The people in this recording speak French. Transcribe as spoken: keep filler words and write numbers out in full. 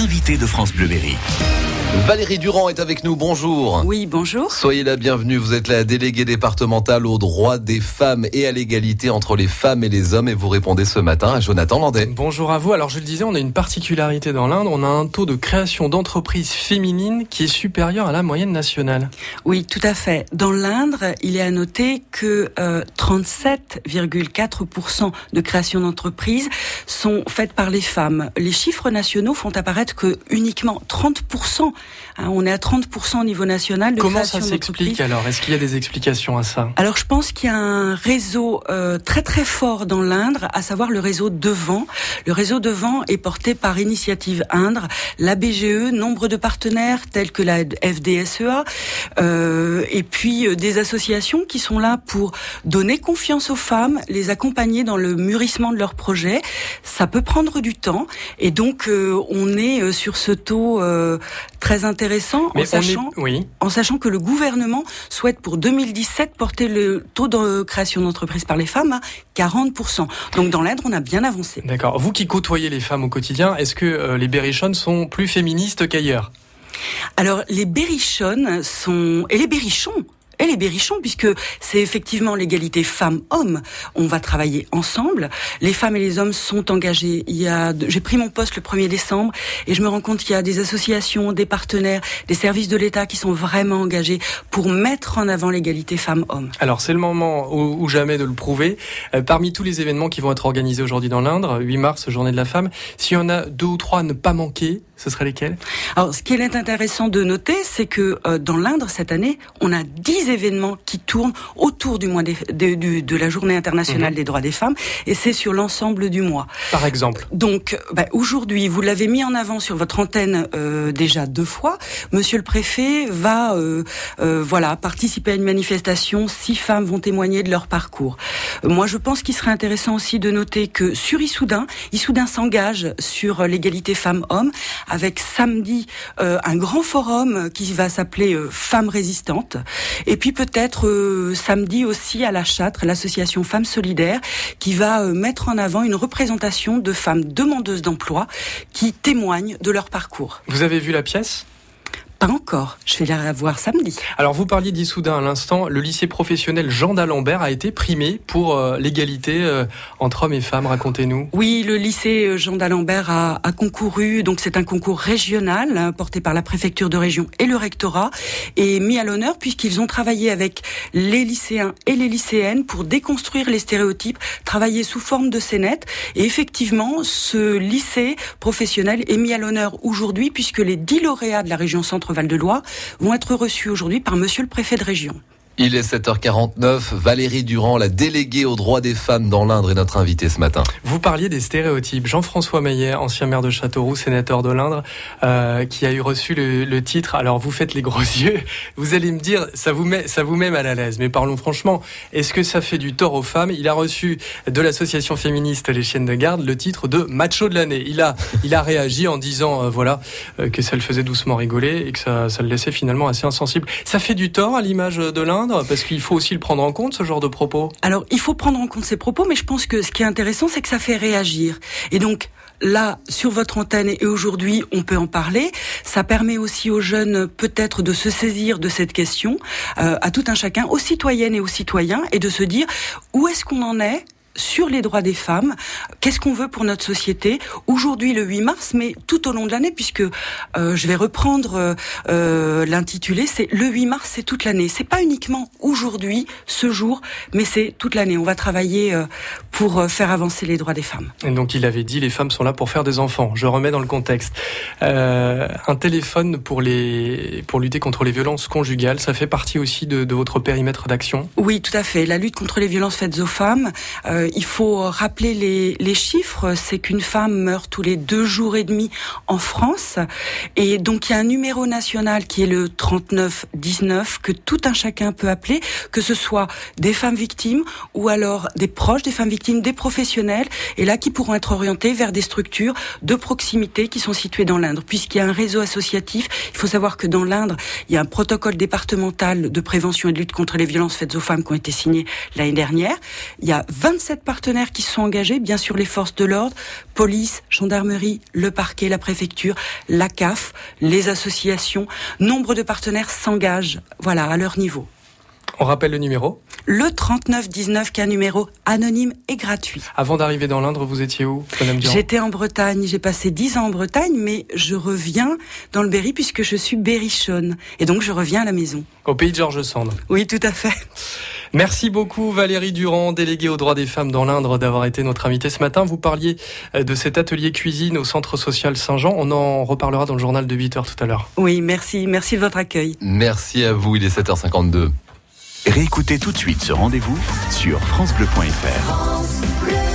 l'invité de France Bleu Berry. Valérie Durand est avec nous, bonjour. Oui, bonjour. Soyez la bienvenue, vous êtes la déléguée départementale aux droits des femmes et à l'égalité entre les femmes et les hommes et vous répondez ce matin à Jonathan Landais. Bonjour à vous, alors je le disais, on a une particularité dans l'Indre, on a un taux de création d'entreprises féminines qui est supérieur à la moyenne nationale. Oui, tout à fait. Dans l'Indre, il est à noter que euh, trente-sept virgule quatre pour cent de création d'entreprises sont faites par les femmes. Les chiffres nationaux font apparaître que uniquement trente pour cent. Hein, on est à trente pour cent au niveau national de Comment création ça s'explique alors ? Est-ce qu'il y a des explications à ça ? Alors je pense qu'il y a un réseau euh, très très fort dans l'Indre, à savoir le réseau Devant. Le réseau Devant est porté par Initiative Indre, la B G E, nombre de partenaires tels que la F D S E A, euh, et puis euh, des associations qui sont là pour donner confiance aux femmes, les accompagner dans le mûrissement de leurs projets. Ça peut prendre du temps, et donc euh, on est euh, sur ce taux euh, très intéressant, Mais en sachant, est... oui. en sachant que le gouvernement souhaite pour deux mille dix-sept porter le taux de création d'entreprises par les femmes à quarante pour cent. Donc dans l'Indre, on a bien avancé. D'accord. Vous qui côtoyez les femmes au quotidien, est-ce que euh, les berrichonnes sont plus féministes qu'ailleurs ? Alors les berrichonnes sont... et les berrichons et les berrichons, puisque c'est effectivement l'égalité femmes-hommes. On va travailler ensemble. Les femmes et les hommes sont engagés. Il y a, j'ai pris mon poste le premier décembre et je me rends compte qu'il y a des associations, des partenaires, des services de l'État qui sont vraiment engagés pour mettre en avant l'égalité femmes-hommes. Alors c'est le moment ou, ou jamais de le prouver. Euh, parmi tous les événements qui vont être organisés aujourd'hui dans l'Indre, huit mars, Journée de la femme, s'il y en a deux ou trois à ne pas manquer, ce seraient lesquels ? Alors, ce qui est intéressant de noter, c'est que euh, dans l'Indre, cette année, on a dix événements qui tournent autour du mois des, de, de, de la Journée internationale mmh. des droits des femmes, et c'est sur l'ensemble du mois. Par exemple ? Donc, bah, aujourd'hui, vous l'avez mis en avant sur votre antenne euh, déjà deux fois. Monsieur le préfet va, euh, euh, voilà, participer à une manifestation. Six femmes vont témoigner de leur parcours. Euh, moi, je pense qu'il serait intéressant aussi de noter que sur Issoudun, Issoudun s'engage sur l'égalité femmes-hommes, avec samedi euh, un grand forum qui va s'appeler euh, Femmes résistantes, et puis peut-être euh, samedi aussi à la Châtre, l'association Femmes solidaires, qui va euh, mettre en avant une représentation de femmes demandeuses d'emploi qui témoignent de leur parcours. Vous avez vu la pièce ? Pas encore, je vais la voir samedi. Alors vous parliez d'Issoudun à l'instant, le lycée professionnel Jean d'Alembert a été primé pour euh, l'égalité euh, entre hommes et femmes, racontez-nous. Oui, le lycée Jean d'Alembert a, a concouru, donc c'est un concours régional hein, porté par la préfecture de région et le rectorat, et mis à l'honneur puisqu'ils ont travaillé avec les lycéens et les lycéennes pour déconstruire les stéréotypes, travailler sous forme de scénette, et effectivement ce lycée professionnel est mis à l'honneur aujourd'hui puisque les dix lauréats de la région Centre Val-de-Loire vont être reçus aujourd'hui par monsieur le préfet de région. Il est sept heures quarante-neuf, Valérie Durand, la déléguée aux droits des femmes dans l'Indre, est notre invitée ce matin. Vous parliez des stéréotypes. Jean-François Maillet, ancien maire de Châteauroux, sénateur de l'Indre, euh, qui a eu reçu le, le titre. Alors vous faites les gros yeux, vous allez me dire, ça vous met, ça vous met mal à l'aise. Mais parlons franchement, est-ce que ça fait du tort aux femmes ? Il a reçu de l'association féministe Les Chiennes de Garde le titre de macho de l'année. Il a, il a réagi en disant, euh, voilà, euh, que ça le faisait doucement rigoler et que ça, ça le laissait finalement assez insensible. Ça fait du tort à l'image de l'Indre ? Parce qu'il faut aussi le prendre en compte, ce genre de propos. Alors, il faut prendre en compte ces propos, mais je pense que ce qui est intéressant, c'est que ça fait réagir. Et donc, là, sur votre antenne, et aujourd'hui, on peut en parler. Ça permet aussi aux jeunes, peut-être, de se saisir de cette question, euh, à tout un chacun, aux citoyennes et aux citoyens, et de se dire, où est-ce qu'on en est sur les droits des femmes, qu'est-ce qu'on veut pour notre société aujourd'hui le huit mars, mais tout au long de l'année, puisque euh, je vais reprendre euh, l'intitulé, c'est le huit mars, c'est toute l'année. C'est pas uniquement aujourd'hui, ce jour, mais c'est toute l'année. On va travailler euh, pour faire avancer les droits des femmes. Et donc il avait dit, les femmes sont là pour faire des enfants. Je remets dans le contexte. Euh, un téléphone pour les pour lutter contre les violences conjugales, ça fait partie aussi de, de votre périmètre d'action ? Oui, tout à fait. La lutte contre les violences faites aux femmes. Euh, il faut rappeler les, les chiffres, c'est qu'une femme meurt tous les deux jours et demi en France, et donc il y a un numéro national qui est le trente-neuf dix-neuf que tout un chacun peut appeler, que ce soit des femmes victimes ou alors des proches des femmes victimes, des professionnels, et là qui pourront être orientés vers des structures de proximité qui sont situées dans l'Indre, puisqu'il y a un réseau associatif. Il faut savoir que dans l'Indre, il y a un protocole départemental de prévention et de lutte contre les violences faites aux femmes qui ont été signé l'année dernière. Il y a vingt-sept vingt-sept partenaires qui se sont engagés, bien sûr les forces de l'ordre, police, gendarmerie, le parquet, la préfecture, la C A F, les associations. Nombre de partenaires s'engagent, voilà, à leur niveau. On rappelle le numéro ? Le trente-neuf dix-neuf, qui est un numéro anonyme et gratuit. Avant d'arriver dans l'Indre, vous étiez où, Madame Durand ? J'étais en Bretagne, j'ai passé dix ans en Bretagne, mais je reviens dans le Berry puisque je suis berrichonne. Et donc je reviens à la maison. Au pays de Georges Sand. Oui, tout à fait. Merci beaucoup Valérie Durand, déléguée aux droits des femmes dans l'Indre, d'avoir été notre invitée ce matin. Vous parliez de cet atelier cuisine au Centre social Saint-Jean. On en reparlera dans le journal de huit heures tout à l'heure. Oui, merci. Merci de votre accueil. Merci à vous, il est sept heures cinquante-deux. Réécoutez tout de suite ce rendez-vous sur francebleu point fr. France Bleu.